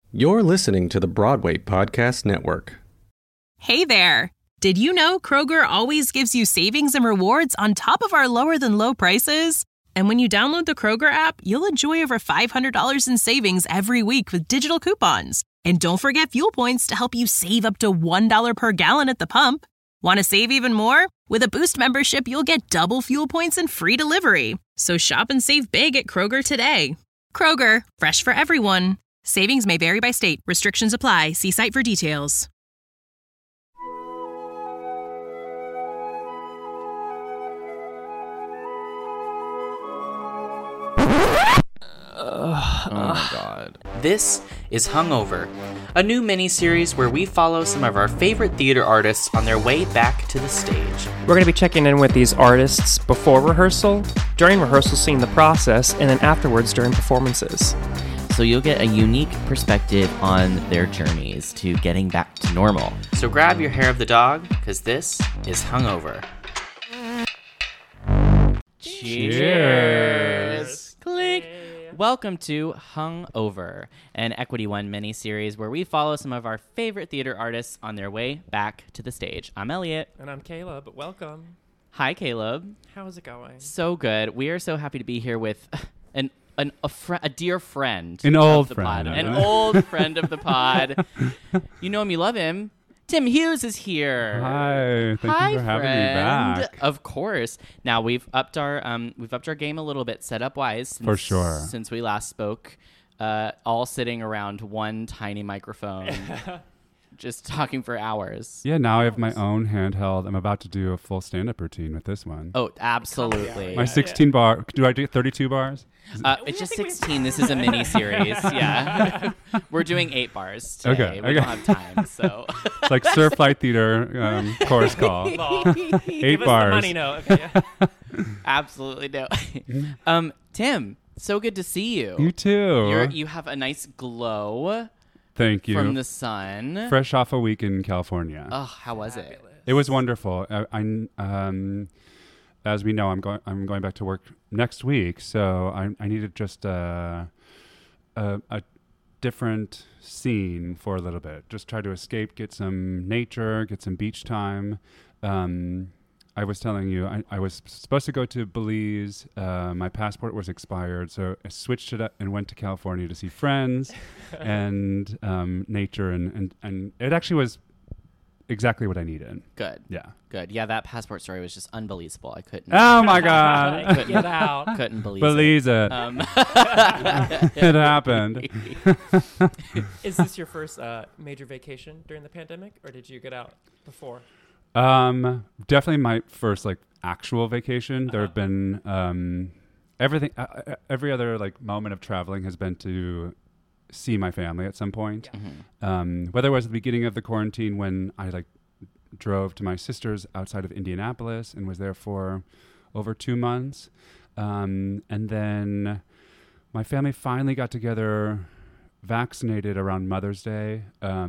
You're listening to the Broadway Podcast Network. Hey there! Did you know Kroger always gives you savings and rewards on top of our lower-than-low prices? And when you download the Kroger app, you'll enjoy over $500 in savings every week with digital coupons. And don't forget fuel points to help you save up to $1 per gallon at the pump. Want to save even more? With a Boost membership, you'll get double fuel points and free delivery. So shop and save big at Kroger today. Kroger, fresh for everyone. Savings may vary by state. Restrictions apply. See site for details. Oh my god. This is Hungover, a new mini-series where we follow some of our favorite theater artists on their way back to the stage. We're going to be checking in with these artists before rehearsal, during rehearsal seeing the process, and then afterwards during performances. So you'll get a unique perspective on their journeys to getting back to normal. So grab your hair of the dog, because this is Hungover. Cheers! Click! Welcome to Hungover, an Equity One mini-series where we follow some of our favorite theater artists on their way back to the stage. I'm Elliot. And I'm Caleb. Welcome. Hi, Caleb. How's it going? So good. We are so happy to be here with a dear friend. An old of the friend. Pod. An old friend of the pod. You know him, you love him. Tim Hughes is here. Hi, thank you for having me back. Of course. Now we've upped our game a little bit, setup wise. For sure. Since we last spoke, all sitting around one tiny microphone, just talking for hours. Yeah, now I have my own handheld. I'm about to do a full stand-up routine with this one. Oh, absolutely. My 16 bar. Do I do 32 bars? It's just 16. This is a mini series. Yeah, we're doing 8 bars today. Okay, We don't have time, so It's like Surf Light Theater chorus call. 8 Give bars. us the money note. Okay, yeah. absolutely no. Tim, so good to see you. You too. You have a nice glow Thank you. from the sun. Fresh off a week in California. Oh, how was it? It was wonderful. As we know, I'm going back to work next week, so I needed just a different scene for a little bit. Just try to escape, get some nature, get some beach time. I was telling you, I was supposed to go to Belize. My passport was expired, so I switched it up and went to California to see friends and nature, and it actually was exactly what I needed. Good. Yeah. Good. Yeah, that passport story was just unbelievable. I couldn't. Oh my God! Get out. Couldn't believe Belize it. It happened. Is this your first major vacation during the pandemic, or did you get out before? Definitely my first actual vacation. There have been everything. Every other moment of traveling has been to see my family at some point. Yeah. Whether it was the beginning of the quarantine when I drove to my sister's outside of Indianapolis and was there for over 2 months, and then my family finally got together, vaccinated around Mother's Day.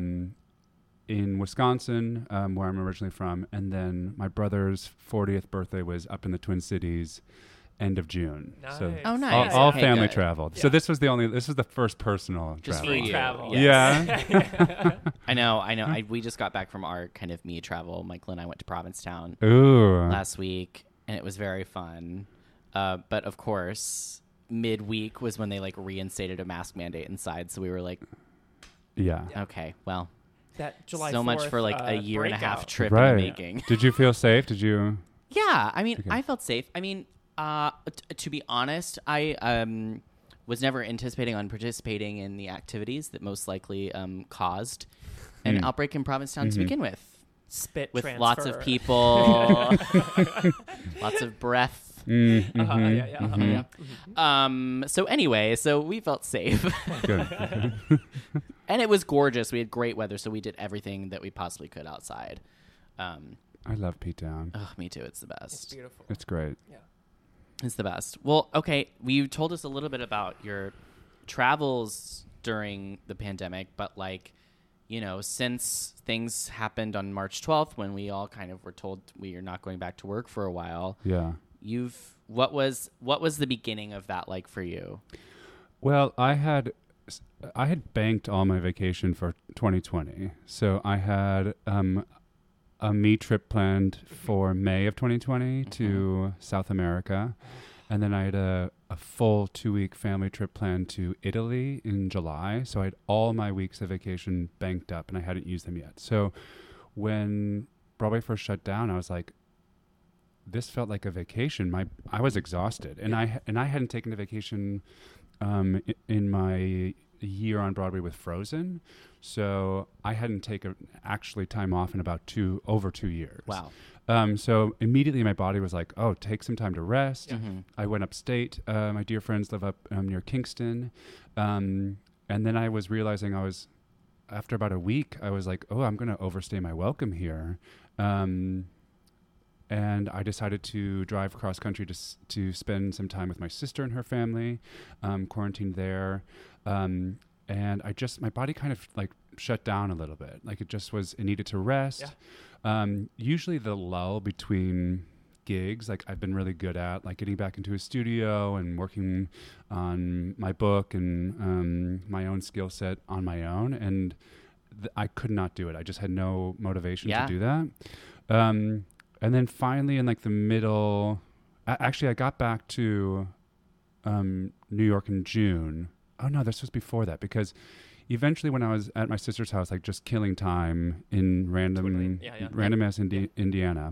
In Wisconsin, where I'm originally from, and then my brother's 40th birthday was up in the Twin Cities, end of June. Nice. So Oh, nice. all Okay, family good. traveled. Yeah. So this was the first personal Just travel. for you. Travel. Yes. Yeah. I know. We just got back from our kind of me travel. Michael and I went to Provincetown Ooh. last week, and it was very fun. But of course, midweek was when they reinstated a mask mandate inside. So we were like, Yeah. okay, well, That July so much 4th, for a year and a half breakout. trip Right. in the making. Did you feel safe? Did you? Yeah, I mean, Okay. I felt safe. I mean, to be honest, I was never anticipating on participating in the activities that most likely caused an outbreak in Provincetown to begin with. Spit With transfer. lots of people, lots of breath. So anyway, so we felt safe. Good. And it was gorgeous. We had great weather, so we did everything that we possibly could outside. I love Pete Down. Oh, me too. It's the best. It's beautiful. It's great. Yeah. It's the best. Well, okay, you told us a little bit about your travels during the pandemic, but since things happened on March 12th when we all kind of were told we are not going back to work for a while, Yeah. what was the beginning of that like for you? Well, I had I had banked all my vacation for 2020. So I had a me trip planned for May of 2020 to South America. And then I had a full 2-week family trip planned to Italy in July. So I had all my weeks of vacation banked up and I hadn't used them yet. So when Broadway first shut down, I was like, this felt like a vacation. I was exhausted. And I hadn't taken a vacation in my year on Broadway with Frozen. So I hadn't taken actually time off in about over 2 years. Wow. So immediately my body was like, oh, take some time to rest. Mm-hmm. I went upstate. My dear friends live up near Kingston. And then I was realizing after about a week, I was like, oh, I'm going to overstay my welcome here. And I decided to drive cross country to spend some time with my sister and her family, quarantined there. And my body kind of like shut down a little bit. Like it needed to rest. Yeah. Usually the lull between gigs, like I've been really good at, like getting back into a studio and working on my book and my own skill set on my own. And I could not do it. I just had no motivation to do that. And then finally in like the middle, actually I got back to New York in June. Oh no, this was before that, because eventually when I was at my sister's house, like just killing time in random ass Indiana,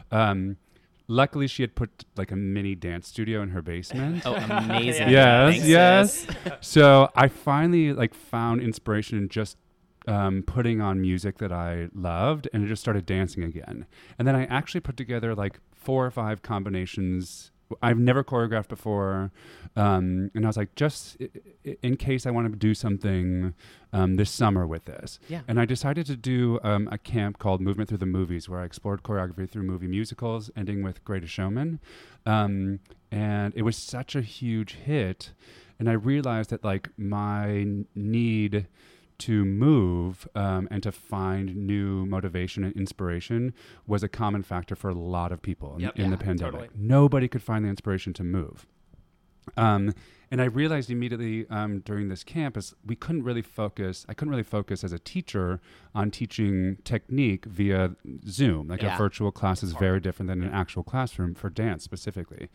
luckily she had put like a mini dance studio in her basement. Oh, amazing. Yes. So I finally like found inspiration in just putting on music that I loved, and I just started dancing again. And then I actually put together like 4 or 5 combinations I've never choreographed before. And I was like, just in case I want to do something this summer with this. Yeah. And I decided to do a camp called Movement Through the Movies, where I explored choreography through movie musicals, ending with Greatest Showman. And it was such a huge hit. And I realized that like my need to move and to find new motivation and inspiration was a common factor for a lot of people in the pandemic. Totally. Nobody could find the inspiration to move. And I realized immediately during this camp is I couldn't really focus as a teacher on teaching technique via Zoom. Like a virtual class is very different than an actual classroom for dance specifically.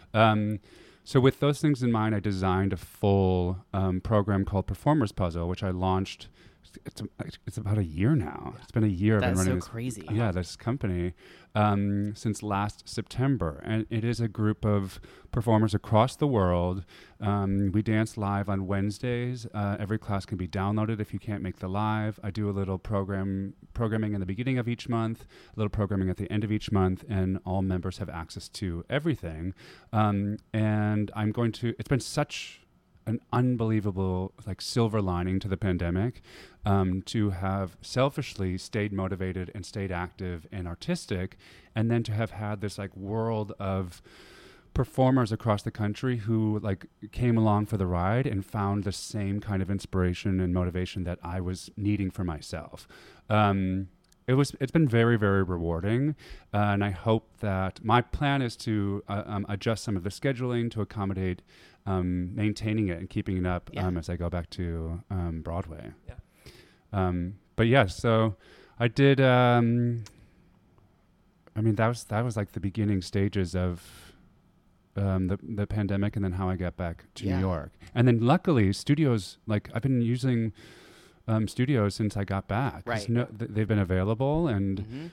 So with those things in mind, I designed a full program called Performers Puzzle, which I launched. It's about a year now. It's been a year. That's I've been running so crazy. This company since last September, and it is a group of performers across the world. We dance live on Wednesdays. Every class can be downloaded if you can't make the live. I do a little programming in the beginning of each month, a little programming at the end of each month, and all members have access to everything. And it's been such an unbelievable like silver lining to the pandemic to have selfishly stayed motivated and stayed active and artistic, and then to have had this like world of performers across the country who like came along for the ride and found the same kind of inspiration and motivation that I was needing for myself. It's been very, very rewarding, and I hope that my plan is to adjust some of the scheduling to accommodate maintaining it and keeping it up as I go back to Broadway. Yeah. But yeah, so I did. I mean, that was like the beginning stages of the pandemic, and then how I got back to New York, and then luckily studios, like I've been using studios since I got back. Right. They've been available, and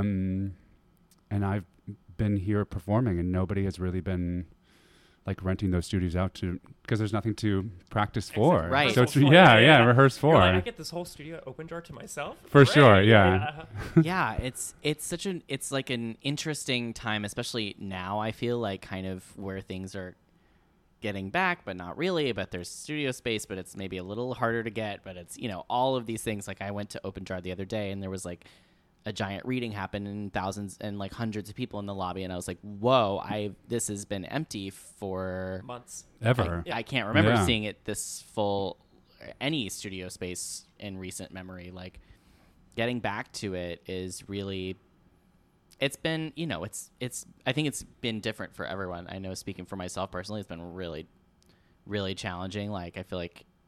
I've been here performing, and nobody has really been like renting those studios out because there's nothing to practice for. Right. So it's rehearse for. Like, I get this whole studio at Open Jar to myself. For sure. Yeah. Yeah. It's like an interesting time, especially now. I feel like kind of where things are getting back, but not really. But there's studio space, but it's maybe a little harder to get. But it's all of these things. Like I went to Open Jar the other day, and there was like a giant reading happened, and thousands and like hundreds of people in the lobby, and I was like, whoa, this has been empty for months ever. I can't remember seeing it this full, any studio space in recent memory. Like getting back to it is really, it's been, I think it's been different for everyone. I know, speaking for myself personally, it's been really, really challenging. Like I feel like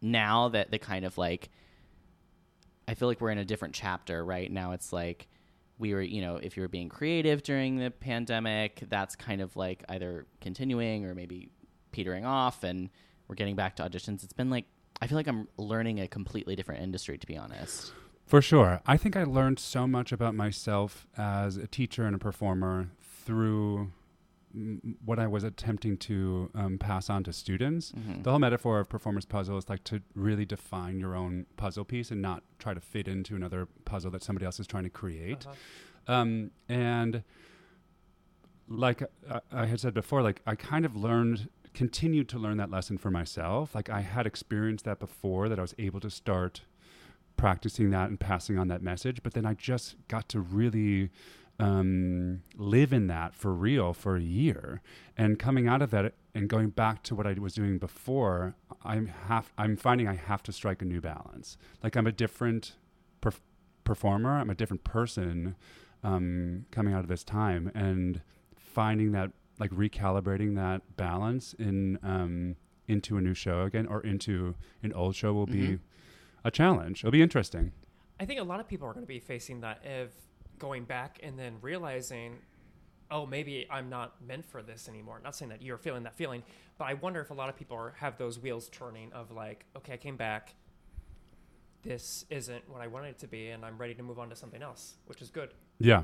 now that the kind of like, I feel like we're in a different chapter right now. It's like we were, if you were being creative during the pandemic, that's kind of like either continuing or maybe petering off, and we're getting back to auditions. It's been like, I feel like I'm learning a completely different industry, to be honest. For sure. I think I learned so much about myself as a teacher and a performer through what I was attempting to pass on to students. Mm-hmm. The whole metaphor of performer's puzzle is like to really define your own puzzle piece and not try to fit into another puzzle that somebody else is trying to create. And like I had said before, like I kind of continued to learn that lesson for myself. Like I had experienced that before, that I was able to start practicing that and passing on that message. But then I just got to really live in that for real for a year, and coming out of that and going back to what I was doing before, I'm finding I have to strike a new balance. Like I'm a different performer, I'm a different person coming out of this time, and finding that, like recalibrating that balance in into a new show again, or into an old show will be a challenge. It'll be interesting. I think a lot of people are going to be facing that of going back and then realizing, oh, maybe I'm not meant for this anymore. Not saying that you're feeling that feeling, but I wonder if a lot of people have those wheels turning of like, okay, I came back. This isn't what I wanted it to be, and I'm ready to move on to something else, which is good. Yeah.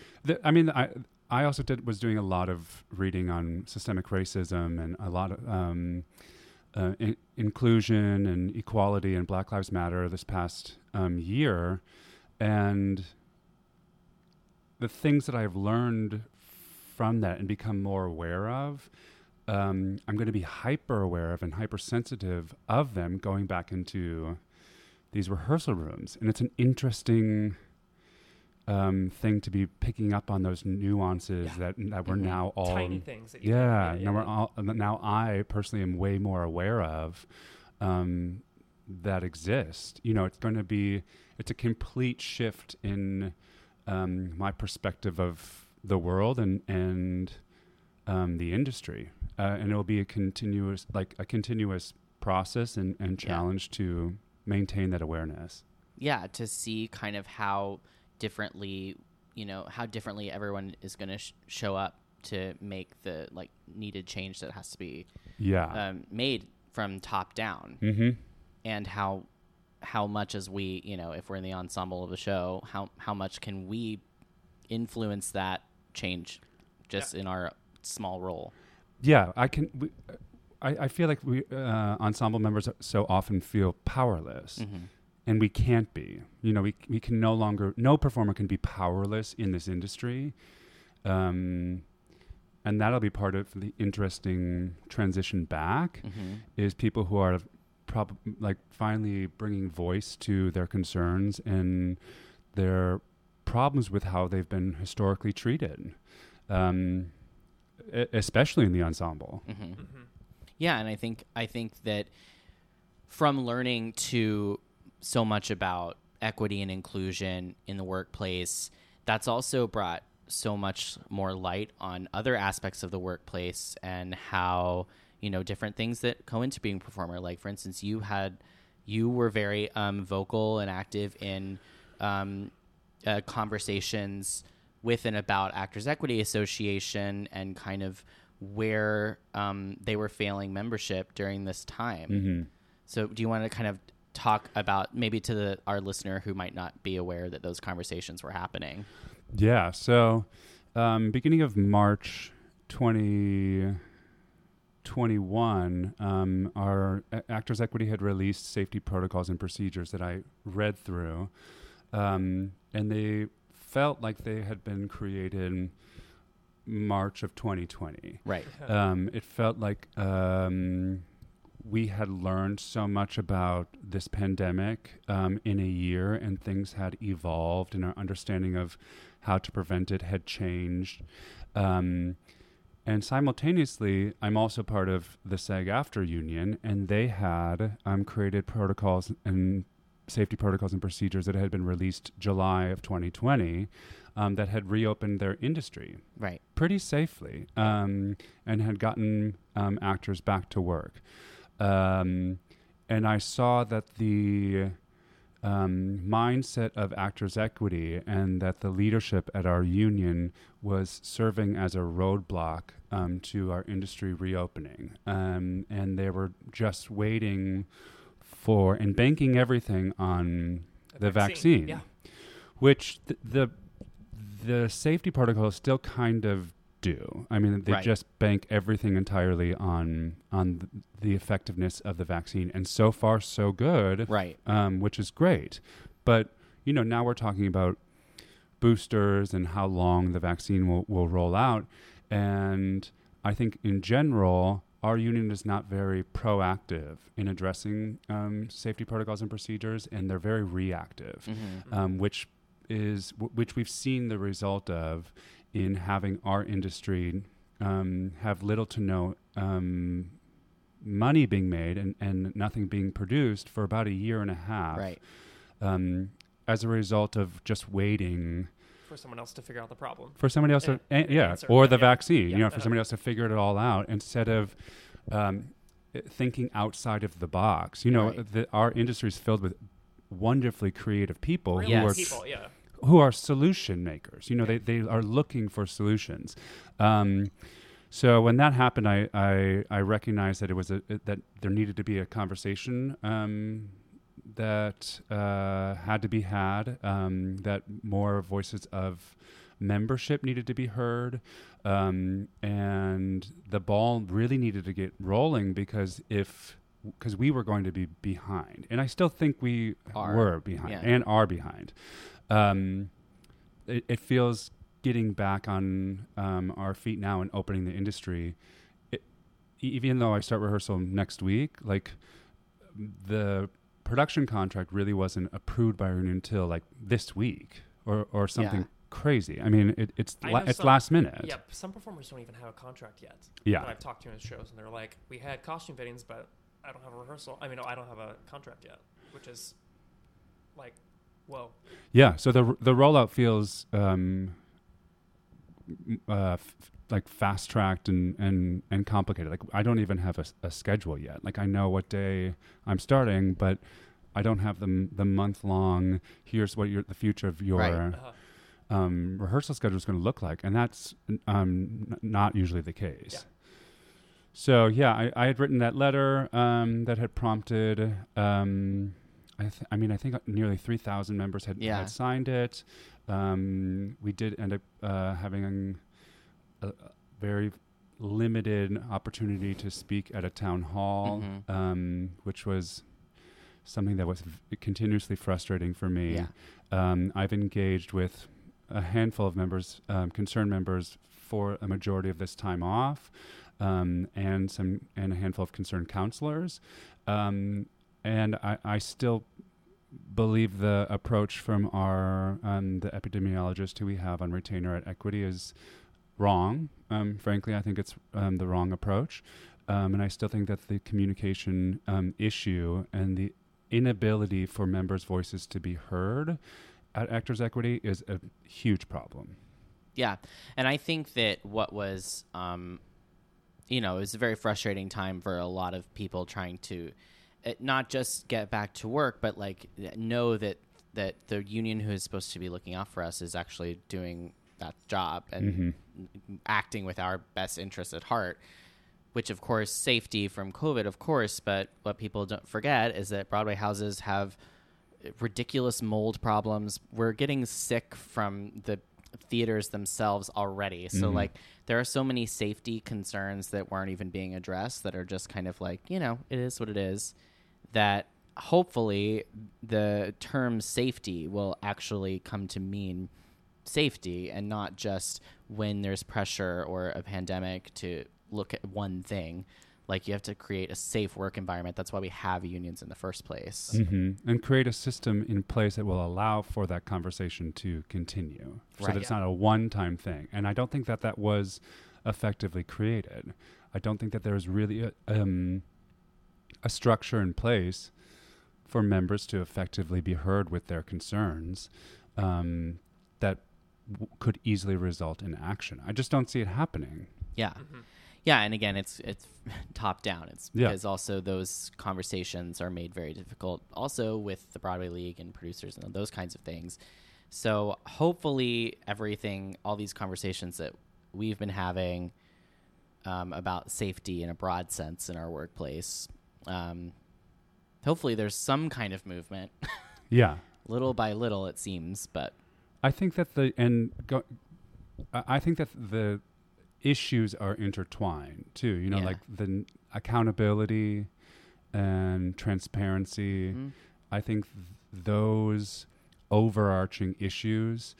I also was doing a lot of reading on systemic racism and a lot of inclusion and equality and Black Lives Matter this past year. And the things that I've learned from that and become more aware of, I'm going to be hyper aware of and hypersensitive of them going back into these rehearsal rooms. And it's an interesting thing to be picking up on those nuances that we're now all tiny things that now I personally am way more aware of that exist. It's a complete shift in my perspective of the world and the industry, and it'll be a continuous process and challenge to maintain that awareness. Yeah, to see kind of how differently everyone is going to show up to make the needed change that has to be made from top down. Mm-hmm. And how much as we, if we're in the ensemble of a show, how much can we influence that change just in our small role? Yeah, I feel like we ensemble members so often feel powerless. Mm-hmm. And we can't be. We can no performer can be powerless in this industry. And that'll be part of the interesting transition back, is people who are finally bringing voice to their concerns and their problems with how they've been historically treated, especially in the ensemble. Mm-hmm. Mm-hmm. Yeah, and I think that from learning to so much about equity and inclusion in the workplace, that's also brought so much more light on other aspects of the workplace and how, different things that go into being a performer. Like, for instance, you were very vocal and active in conversations with and about Actors Equity Association and kind of where they were failing membership during this time. Mm-hmm. So do you want to kind of talk about maybe to our listener who might not be aware that those conversations were happening? Yeah. So beginning of March 2021, our Actors Equity had released safety protocols and procedures that I read through, and they felt like they had been created March of 2020. Right. It felt like we had learned so much about this pandemic in a year, and things had evolved, and our understanding of how to prevent it had changed. And simultaneously, I'm also part of the SAG-AFTRA union, and they had created protocols and safety protocols and procedures that had been released July of 2020 that had reopened their industry pretty safely and had gotten actors back to work. And and I saw that the mindset of Actors Equity and that the leadership at our union was serving as a roadblock to our industry reopening. And they were just waiting for and banking everything on the vaccine. Yeah. Which the safety protocols still kind of do. I mean, they just bank everything entirely on the effectiveness of the vaccine, and so far so good. Right. Which is great, but now we're talking about boosters and how long the vaccine will roll out, and I think in general our union is not very proactive in addressing safety protocols and procedures, and they're very reactive, which we've seen the result of in having our industry have little to no money being made and nothing being produced for about a year and a half. Right. As a result of just waiting For someone else to figure out the problem. for somebody else And answer. or the Yeah. vaccine, Yeah. for somebody else to figure it all out instead of thinking outside of the box. Right. Our industry is filled with wonderfully creative people Really Yes. people, yeah. who are solution makers. They are looking for solutions. So when that happened, I recognized that it was that there needed to be a conversation that had to be had, that more voices of membership needed to be heard, and the ball really needed to get rolling because we were going to be behind, and I still think we were behind and are behind. It feels getting back on our feet now and opening the industry. Even though I start rehearsal next week, like the production contract really wasn't approved by our union until like this week or something crazy. I mean, it's last minute. Yeah, some performers don't even have a contract yet. Yeah. That I've talked to in shows, and they're like, we had costume fittings, but I don't have a rehearsal. I mean, I don't have a contract yet, which is like, whoa. Yeah, so the rollout feels like fast tracked and complicated. Like I don't even have a schedule yet. Like I know what day I'm starting, but I don't have the month long. Here's what the future of your rehearsal schedule is going to look like, and that's not usually the case. Yeah. So yeah, I had written that letter that had prompted. I think nearly 3,000 members had signed it. We did end up having a very limited opportunity to speak at a town hall, which was something that was continuously frustrating for me. Yeah. I've engaged with a handful of members, concerned members, for a majority of this time off, and a handful of concerned counselors. And I still believe the approach from our the epidemiologist who we have on retainer at Equity is wrong. Frankly, I think it's the wrong approach. And I still think that the communication issue and the inability for members' voices to be heard at Actors Equity is a huge problem. Yeah. And I think that what was, it was a very frustrating time for a lot of people trying to not just get back to work, but like know that the union who is supposed to be looking out for us is actually doing that job and acting with our best interests at heart, which of course safety from COVID, of course, but what people don't forget is that Broadway houses have ridiculous mold problems. We're getting sick from the theaters themselves already. So like there are so many safety concerns that weren't even being addressed that are just kind of like, it is what it is, that hopefully the term safety will actually come to mean safety and not just when there's pressure or a pandemic to look at one thing. Like you have to create a safe work environment. That's why we have unions in the first place. And create a system in place that will allow for that conversation to continue so that it's not a one-time thing. And I don't think that was effectively created. I don't think that there's really a structure in place for members to effectively be heard with their concerns that could easily result in action. I just don't see it happening. Yeah. Yeah, and again, it's top down. It's Yeah. because also those conversations are made very difficult also with the Broadway League and producers and those kinds of things. So hopefully all these conversations that we've been having about safety in a broad sense in our workplace, hopefully there's some kind of movement. Yeah. Little by little, it seems, but I think that the issues are intertwined too. You know, Yeah. like the accountability and transparency. Mhm. I think those overarching issues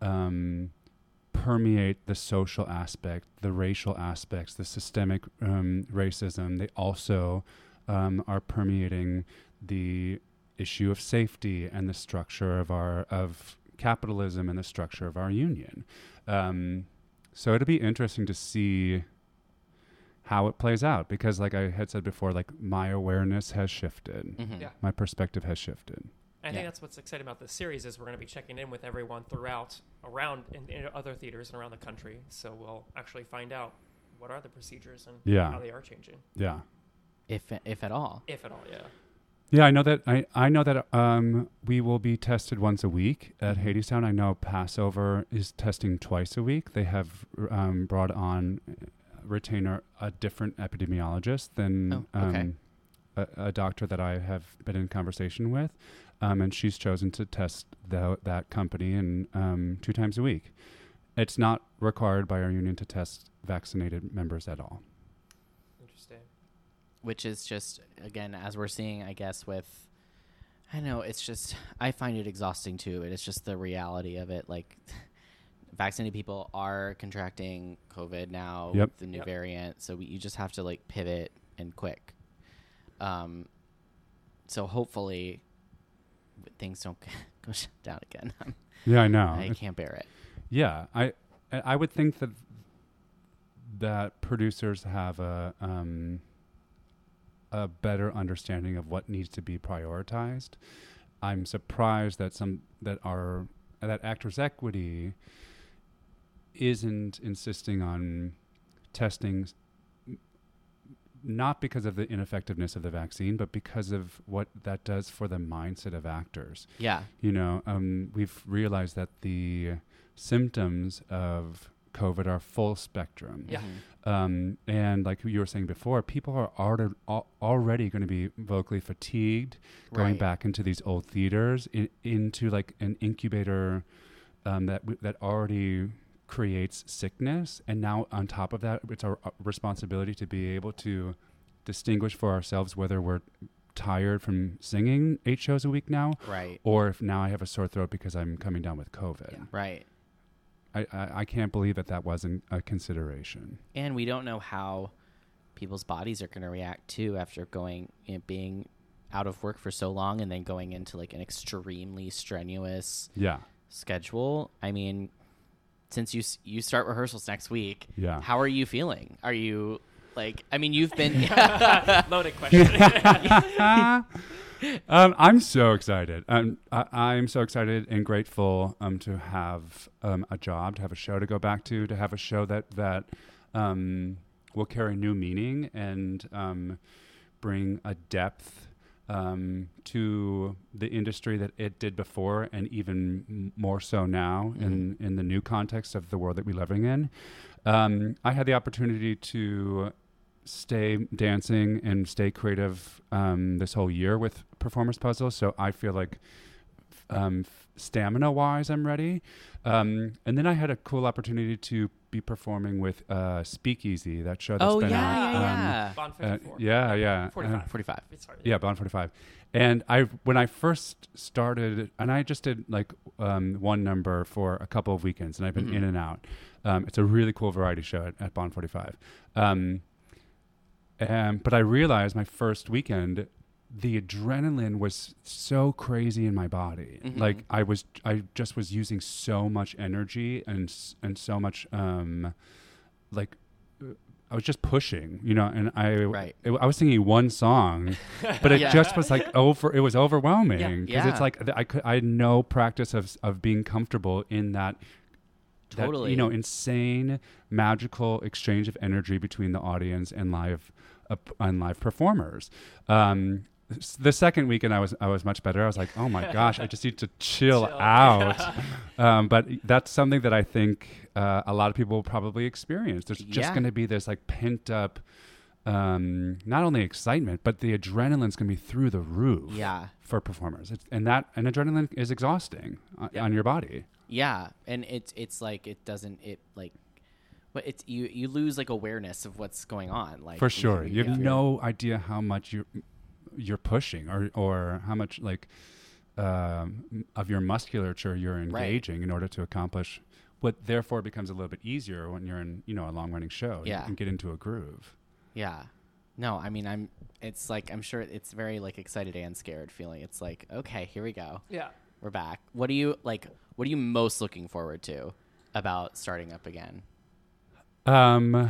permeate the social aspect, the racial aspects, the systemic racism. They also are permeating the issue of safety and the structure of capitalism and the structure of our union. So it'll be interesting to see how it plays out because, like I had said before, like my awareness has shifted, mhm. Yeah. my perspective has shifted. I think Yeah. that's what's exciting about this series is we're going to be checking in with everyone around in other theaters and around the country. So we'll actually find out what are the procedures and Yeah. how they are changing, Yeah. if at all. if at all. Yeah. Yeah, I know that. I know that we will be tested once a week at Mhm. Hadestown. I know Passover is testing twice a week. They have brought on retainer a different epidemiologist than Oh, okay. a doctor that I have been in conversation with, and she's chosen to test that company and 2 times a week. It's not required by our union to test vaccinated members at all. Interesting. Which is just, again, as we're seeing, I guess, with, I know, it's just, I find it exhausting too, but it's just the reality of it. Like, vaccinated people are contracting COVID now Yep. with the new Yep. variant, so you just have to, like, pivot and quick. So hopefully things don't go down again. Yeah, I know. I can't bear it. Yeah, I would think that producers have a better understanding of what needs to be prioritized. I'm surprised that that Actors Equity isn't insisting on testing, not because of the ineffectiveness of the vaccine, but because of what that does for the mindset of actors. Yeah. You know, we've realized that the symptoms of COVID are full spectrum. Yeah. Mhm. And like you were saying before, people are already going to be vocally fatigued, going Right. back into these old theaters, into like an incubator that already creates sickness. And now on top of that, it's our responsibility to be able to distinguish for ourselves whether we're tired from singing 8 shows a week now, Right. or if now I have a sore throat because I'm coming down with COVID. Right. I can't believe that wasn't a consideration. And we don't know how people's bodies are going to react too after being out of work for so long and then going into like an extremely strenuous Yeah. schedule. I mean, since you start rehearsals next week, Yeah. how are you feeling? Are you like? I mean, you've been. Loaded question. I'm so excited. I'm so excited and grateful to have a job, to have a show to go back to have a show that will carry new meaning and bring a depth to the industry that it did before, and even more so now in the new context of the world that we're living in. I had the opportunity to stay dancing and stay creative this whole year with Performers Puzzle, so I feel like stamina-wise I'm ready. And then I had a cool opportunity to be performing with Speakeasy, that show that's Oh been out. yeah. Bond Uh, 54. yeah. 45. 45. Sorry. Yeah, Bond 45. And when I first started, and I just did like one number for a couple of weekends, and I've been in and out. It's a really cool variety show at Bond 45. But I realized my first weekend, the adrenaline was so crazy in my body. Mhm. Like I just was using so much energy and so much I was just pushing, you know, and I was singing one song, but it Yeah. just was like it was overwhelming because Yeah. it's like I had no practice of being comfortable in that Totally. Insane, magical exchange of energy between the audience and live performers. The second weekend, I was much better. I was like, oh my gosh, I just need to chill out. But that's something that I think a lot of people will probably experience. There's just going to be this like pent up, not only excitement, but the adrenaline's going to be through the roof. Yeah. For performers, and adrenaline is exhausting on your body. Yeah, and it's like but you lose like awareness of what's going on. Like for sure, you have no idea how much you're pushing or how much like of your musculature you're engaging in order to accomplish what therefore becomes a little bit easier when you're in a long running show. Yeah. You can get into a groove. Yeah. No, I mean I'm sure it's very like excited and scared feeling. It's like, okay, here we go. Yeah. We're back. What are you most looking forward to about starting up again? I'm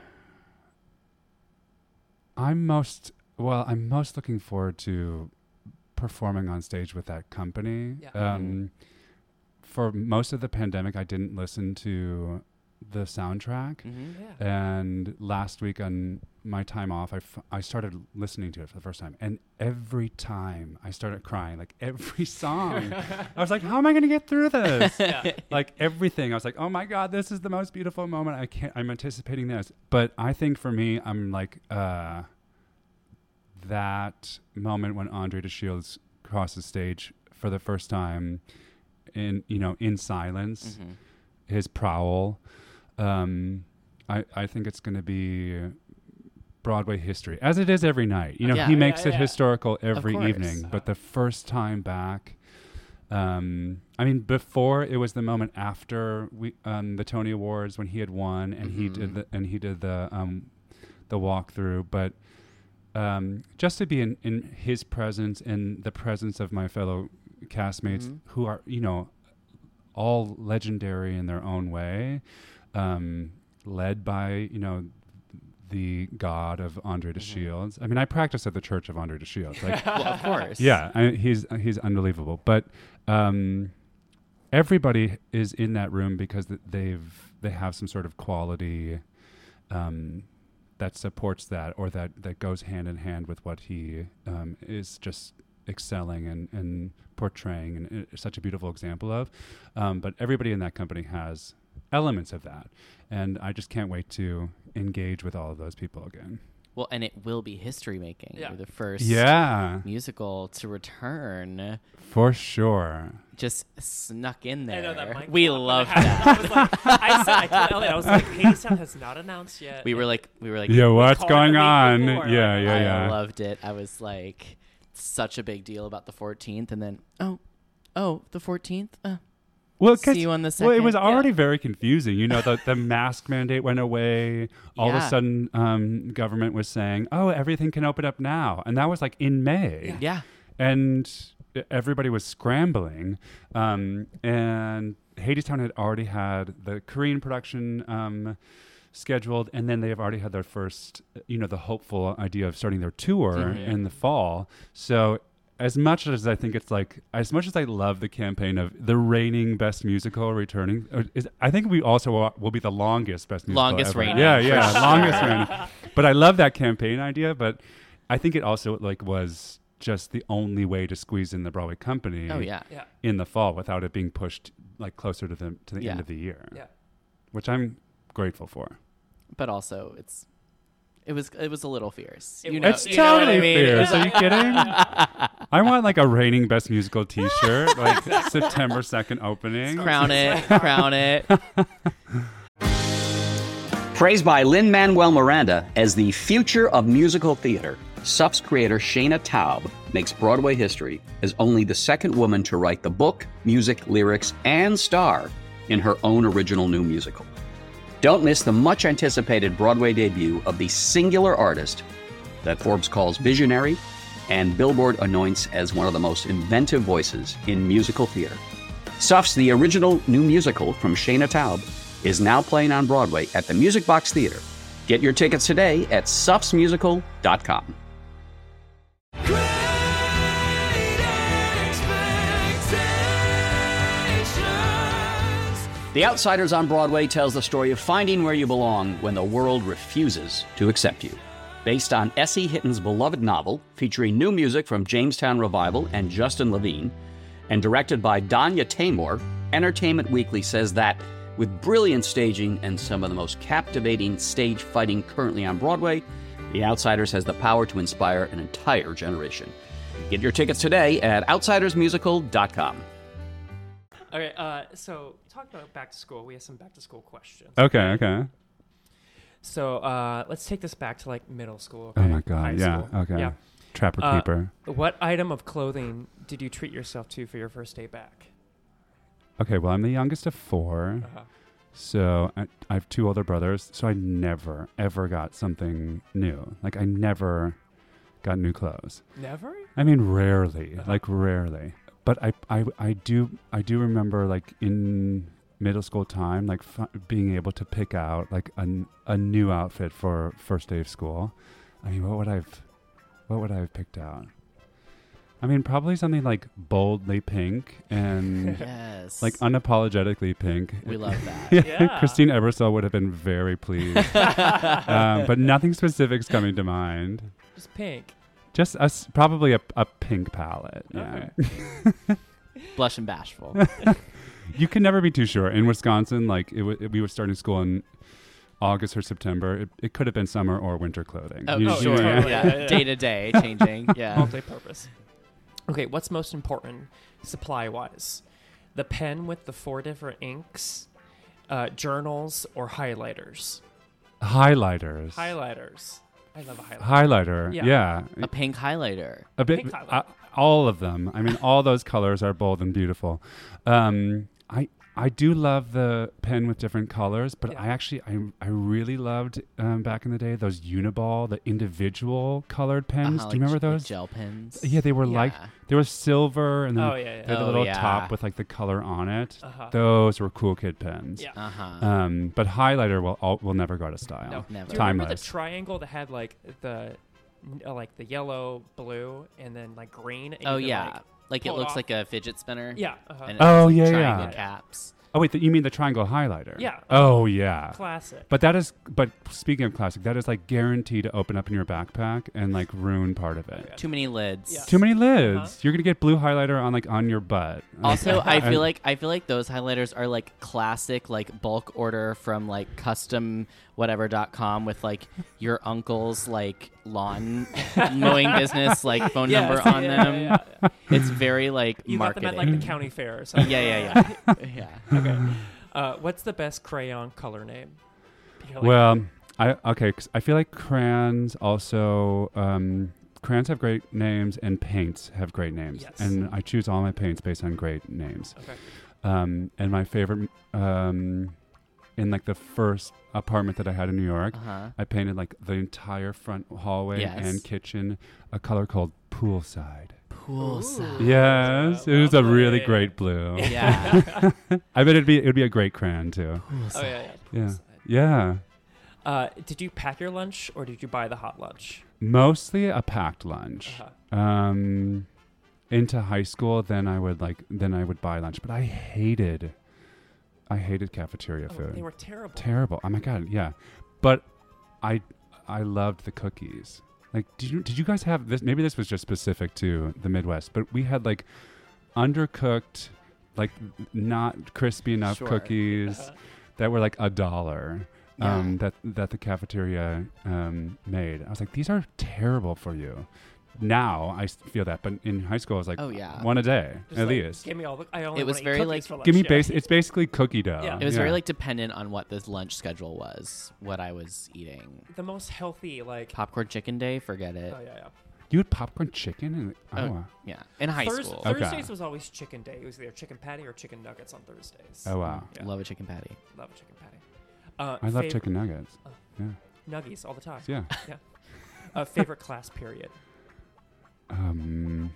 most looking forward to performing on stage with that company. Yeah. For most of the pandemic, I didn't listen to the soundtrack. Mm-hmm. Yeah. And last week on my time off, I started listening to it for the first time. And every time I started crying, like every song, I was like, how am I going to get through this? Yeah. Like everything. I was like, oh my God, this is the most beautiful moment. I'm anticipating this. But I think for me, I'm like, that moment when Andre de Shields crosses stage for the first time in silence, Mm-hmm. his prowl, I think it's going to be Broadway history, as it is every night. He makes it historical every evening. But the first time back, before it was the moment after the Tony Awards when he had won and he did the walkthrough. But just to be in his presence and the presence of my fellow castmates who are all legendary in their own way, led by the god of Andre de Shields. I mean, I practice at the Church of Andre de Shields. Like, Well, of course. yeah, he's unbelievable. But everybody is in that room because they have some sort of quality that supports that, or that goes hand in hand with what he is just excelling and portraying, and it's such a beautiful example of. But everybody in that company has elements of that, and I just can't wait to engage with all of those people again. Well, and it will be history making. Yeah. You're the first musical to return. For sure. Just snuck in there. I know that mic we drop love when it that. happened. I told Elliot, I was like, Hadestown has not announced yet. we were like, yeah, what's called going it the week on? before. Yeah. I loved it. I was like, such a big deal about the 14th, and then the 14th. Well, see you on the 2nd. Well, it was already very confusing. The mask mandate went away. All of a sudden, government was saying, "Oh, everything can open up now," and that was like in May. Yeah. And everybody was scrambling. And Hadestown had already had the Korean production scheduled, and then they have already had their first, the hopeful idea of starting their tour in the fall. So as much as I think it's like, as much as I love the campaign of the reigning best musical returning, I think we also will be the longest best musical Longest ever. reigning. Yeah, longest reigning. But I love that campaign idea, but I think it also was just the only way to squeeze in the Broadway company in the fall without it being pushed like closer to the end of the year. Yeah. Which I'm grateful for. But also, it was a little fierce. It's totally fierce. Are you kidding? I want like a reigning best musical T-shirt, like September 2nd opening. Crown it. Praised by Lin-Manuel Miranda as the future of musical theater, SUP's creator Shayna Taub makes Broadway history as only the second woman to write the book, music, lyrics, and star in her own original new musical. Don't miss the much-anticipated Broadway debut of the singular artist that Forbes calls visionary and Billboard anoints as one of the most inventive voices in musical theater. SUP's The Original New Musical from Shayna Taub is now playing on Broadway at the Music Box Theater. Get your tickets today at supsmusical.com. The Outsiders on Broadway tells the story of finding where you belong when the world refuses to accept you. Based on S.E. Hitton's beloved novel, featuring new music from Jamestown Revival and Justin Levine, and directed by Danya Taymor, Entertainment Weekly says that, with brilliant staging and some of the most captivating stage fighting currently on Broadway, The Outsiders has the power to inspire an entire generation. Get your tickets today at outsidersmusical.com. Okay, so talking about back to school, we have some back to school questions. Okay. So let's take this back to like middle school. Oh Okay? my God. High Yeah. school. Okay. Yeah. Trapper Keeper. What item of clothing did you treat yourself to for your first day back? Okay. Well, I'm the youngest of 4. Uh-huh. So I have 2 older brothers. So I never, ever got something new. Like I never got new clothes. Never? I mean, rarely, like rarely. But I do remember like in middle school time, like being able to pick out like a new outfit for first day of school. I mean, what would I have picked out? I mean, probably something like boldly pink and Yes. like unapologetically pink. we love that. Yeah. Christine Ebersole would have been very pleased. But nothing specific's coming to mind. Just pink. Just probably a pink palette. Yeah. Okay. Blush and bashful. You can never be too sure. In Wisconsin, like we were starting school in August or September. It could have been summer or winter clothing. Oh, You- sure. yeah. Yeah. Day to day changing. Yeah. Multi-purpose. Okay, what's most important supply-wise? The pen with the 4 different inks, journals, or highlighters? Highlighters. Highlighters. I love a highlighter. Highlighter. Yeah. Yeah. A pink highlighter. A bit. Pink highlighter. All of them. I mean, all those colors are bold and beautiful. I do love the pen with different colors, but Yeah. I really loved back in the day those Uniball, the individual colored pens. Do you remember those? Like gel pens. Yeah, they were like Yeah. they were silver, and then Oh, yeah, yeah. they had the Oh, little yeah. top with like the color on it. Uh-huh. Those were cool kid pens. Yeah. Uh-huh. But highlighter will never go out of style. No. Never. Do you remember the Timeless. triangle that had like the yellow, blue, and then like green? And Oh you could, yeah. Like it pull looks off? like a fidget spinner. Yeah. Uh-huh. And it Oh, has, like, yeah, triangle yeah. caps. Oh wait, you mean the triangle highlighter? Yeah. Oh yeah. Classic. But speaking of classic, that is like guaranteed to open up in your backpack and like ruin part of it. Too many lids. Yeah. Too many lids. Uh-huh. You're gonna get blue highlighter on your butt. Also, I feel And- like those highlighters are like classic, like bulk order from like customwhatever.com with like your uncle's like lawn mowing business like phone Yes, number on yeah, them. yeah. It's very like You got them marketing. at like the county fair or something. yeah. Okay. What's the best crayon color name? You're like, Well, I feel like crayons also. Crayons have great names and paints have great names, Yes. and I choose all my paints based on great names. Okay. And my favorite, in like the first apartment that I had in New York, Uh-huh. I painted like the entire front hallway Yes. and kitchen a color called poolside. Poolside. Yes, it was a really lovely. great blue. Yeah. I bet it'd be a great crayon too. Oh yeah. Yeah, yeah. Did you pack your lunch or did you buy the hot lunch? Mostly a packed lunch. Uh-huh. Into high school, then I would buy lunch, but I hated cafeteria Oh, food. they were terrible. Terrible. Oh my god, yeah. But I loved the cookies. Like, did you guys have this? Maybe this was just specific to the Midwest, but we had like undercooked, like not crispy enough Sure. cookies that were like $1. Yeah. That the cafeteria made. I was like, these are terrible for you. Now I feel that, but in high school I was like, Oh, yeah. one a day Just at like, least. Give me all the. I only It was wanna eat very, cookies like, for lunch, Give me yeah. base. It's basically cookie dough. Yeah. It was Yeah. very like dependent on what the lunch schedule was, what I was eating. the most healthy like. Popcorn chicken day, forget it. Oh yeah. You had popcorn chicken and Oh, yeah. In high school. Okay. Thursdays was always chicken day. It was either chicken patty or chicken nuggets on Thursdays. Oh wow, Yeah. Love a chicken patty. Love a chicken patty. I love chicken nuggets. Yeah, Nuggies all the time. yeah. Favorite class period.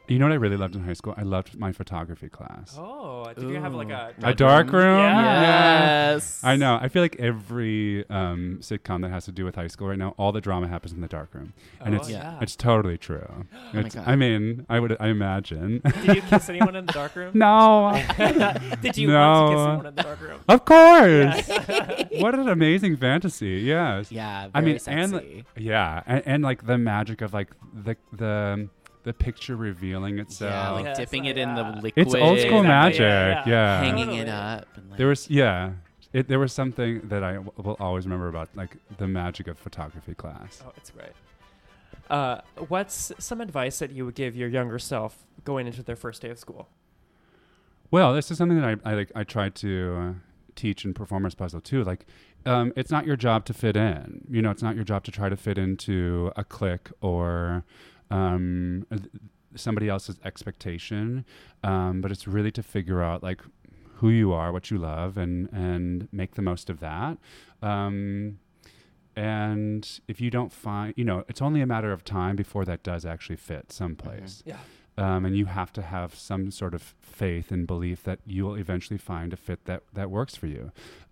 You know what I really loved in high school? I loved my photography class. Oh, did you have like a dark room? Yeah. Yes. I know. I feel like every sitcom that has to do with high school right now, all the drama happens in the dark room, and it's totally true. my God. I mean, I imagine. Did you kiss anyone in the dark room? No. Did you No. want to kiss anyone in the dark room? Of course. What an amazing fantasy. Yes. Yeah. I mean, sexy. and like the magic of like the picture revealing itself. Yeah, like Yes, dipping it yeah. in the liquid. It's old school Exactly, magic. yeah. Yeah. hanging Totally. it up. And like, There was there was something that I will always remember about like the magic of photography class. Oh, it's great. What's some advice that you would give your younger self going into their first day of school? Well, this is something that I try to teach in Performers Puzzle too. Like, it's not your job to fit in. You know, it's not your job to try to fit into a clique or somebody else's expectation. But it's really to figure out like who you are, what you love, and make the most of that. And if you don't find, it's only a matter of time before that does actually fit someplace. Yeah. And you have to have some sort of faith and belief that you will eventually find a fit that works for you.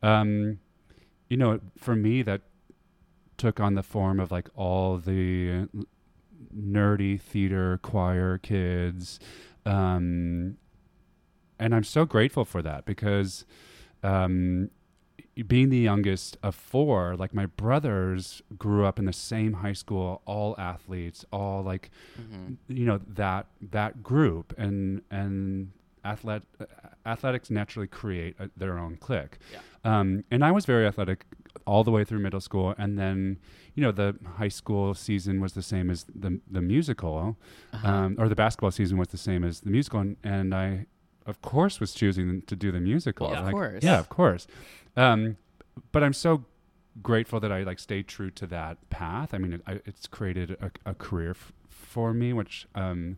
For me, that took on the form of like all the nerdy theater choir kids. And I'm so grateful for that because being the youngest of four, like my brothers grew up in the same high school, all athletes, all like, that group and athletics naturally create their own clique. Yeah. And I was very athletic all the way through middle school. And then, the high school season was the same as the musical, or the basketball season was the same as the musical. And I, of course, was choosing to do the musical. Well, of course. Yeah, of course. But I'm so grateful that I like stayed true to that path. I mean, it's created a career for me, which I'm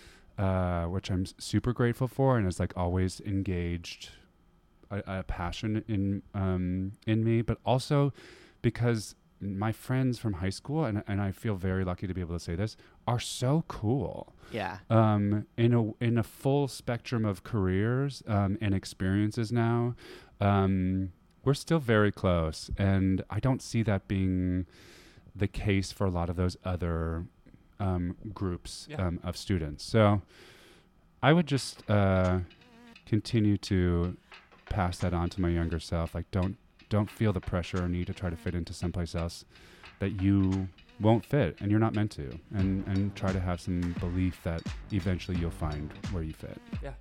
super grateful for, and has like always engaged a passion in me. But also because my friends from high school, and I feel very lucky to be able to say this, are so cool. Yeah. In a full spectrum of careers and experiences now. We're still very close, and I don't see that being the case for a lot of those other groups of students. So I would just continue to pass that on to my younger self. Like, don't feel the pressure or need to try to fit into someplace else that you won't fit and you're not meant to, and try to have some belief that eventually you'll find where you fit. Yeah.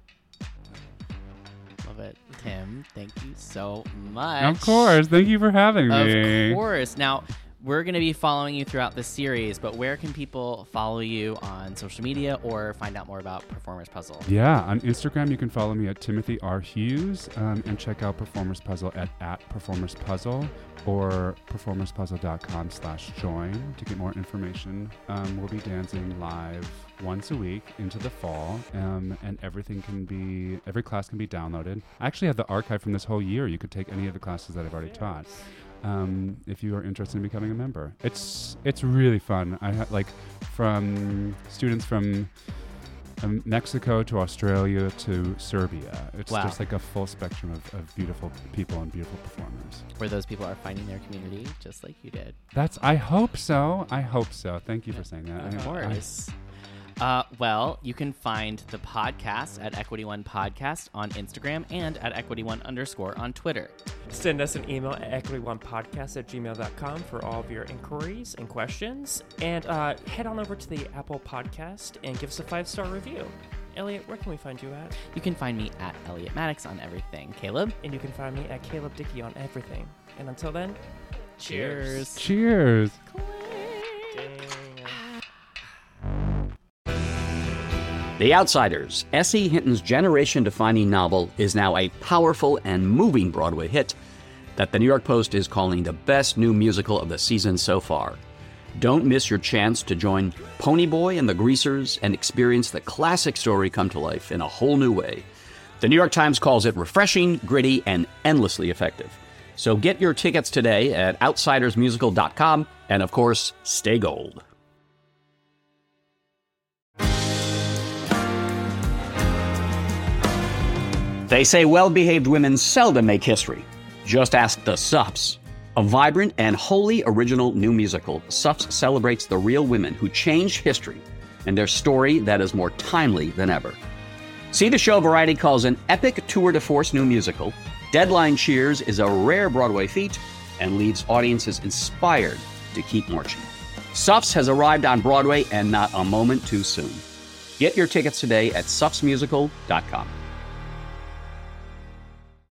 Love it. Tim, thank you so much. Of course. Thank you for having me. Of course. Now, we're going to be following you throughout the series, but where can people follow you on social media or find out more about Performers Puzzle? Yeah, on Instagram, you can follow me at Timothy R. Hughes and check out Performers Puzzle at Performers Puzzle or performerspuzzle.com/join to get more information. We'll be dancing live once a week into the fall, and every class can be downloaded. I actually have the archive from this whole year. You could take any of the classes that I've already taught. If you are interested in becoming a member. It's really fun. I had from students from Mexico to Australia to Serbia. It's just like a full spectrum of beautiful people and beautiful performers. Where those people are finding their community just like you did. I hope so. Thank you for saying that. Of course. Well, you can find the podcast at Equity One Podcast on Instagram and at EquityOne_ on Twitter. Send us an email at equityonePodcast@gmail.com for all of your inquiries and questions. And head on over to the Apple Podcast and give us a 5-star review. Elliot, where can we find you at? You can find me at Elliot Maddox on everything. Caleb? And you can find me at Caleb Dickey on everything. And until then, Cheers. Cheers. The Outsiders, S.E. Hinton's generation-defining novel, is now a powerful and moving Broadway hit that the New York Post is calling the best new musical of the season so far. Don't miss your chance to join Ponyboy and the Greasers and experience the classic story come to life in a whole new way. The New York Times calls it refreshing, gritty, and endlessly effective. So get your tickets today at outsidersmusical.com, and of course, stay gold. They say well-behaved women seldom make history. Just ask the Suffs. A vibrant and wholly original new musical, Suffs celebrates the real women who changed history and their story that is more timely than ever. See the show Variety calls an epic tour de force new musical. Deadline cheers is a rare Broadway feat and leaves audiences inspired to keep marching. Suffs has arrived on Broadway and not a moment too soon. Get your tickets today at suffsmusical.com.